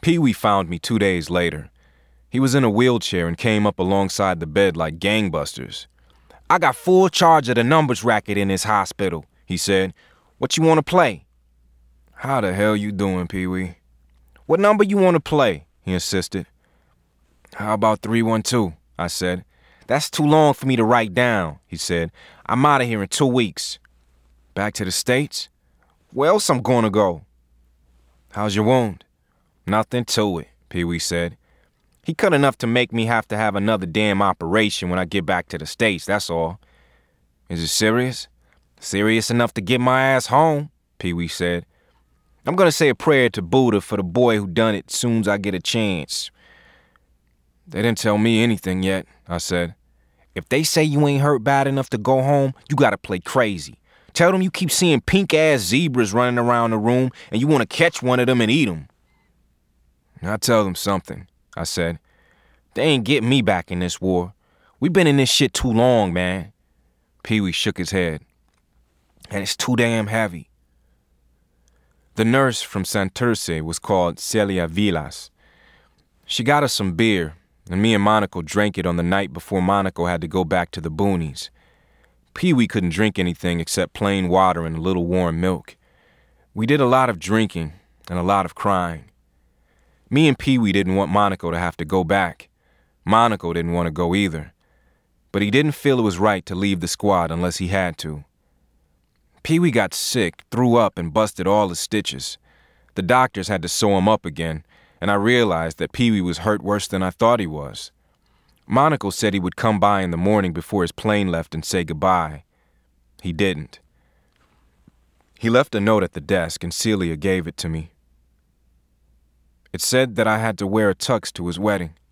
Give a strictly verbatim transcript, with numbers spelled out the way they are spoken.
Pee-wee found me two days later. He was in a wheelchair and came up alongside the bed like gangbusters. "I got full charge of the numbers racket in this hospital," he said. "What you want to play?" "How the hell you doing, Pee-wee?" "What number you want to play?" he insisted. "How about three one two, I said. "That's too long for me to write down," he said. "I'm out of here in two weeks. "Back to the States?" "Where else I'm gonna go?" "How's your wound?" "Nothing to it," Pee-wee said. "He cut enough to make me have to have another damn operation when I get back to the States, that's all." "Is it serious?" "Serious enough to get my ass home," Pee-wee said. "I'm gonna say a prayer to Buddha for the boy who done it soon as I get a chance." "They didn't tell me anything yet," I said. "If they say you ain't hurt bad enough to go home, you gotta play crazy. Tell them you keep seeing pink-ass zebras running around the room and you want to catch one of them and eat them." "I'll tell them something," I said. "They ain't getting me back in this war. We've been in this shit too long, man." Pee-wee shook his head. "And it's too damn heavy." The nurse from Santurce was called Celia Vilas. She got us some beer, and me and Monaco drank it on the night before Monaco had to go back to the boonies. Pee-wee couldn't drink anything except plain water and a little warm milk. We did a lot of drinking and a lot of crying. Me and Pee-wee didn't want Monaco to have to go back. Monaco didn't want to go either. But he didn't feel it was right to leave the squad unless he had to. Pee-wee got sick, threw up, and busted all his stitches. The doctors had to sew him up again, and I realized that Pee-wee was hurt worse than I thought he was. Monaco said he would come by in the morning before his plane left and say goodbye. He didn't. He left a note at the desk, and Celia gave it to me. It said that I had to wear a tux to his wedding.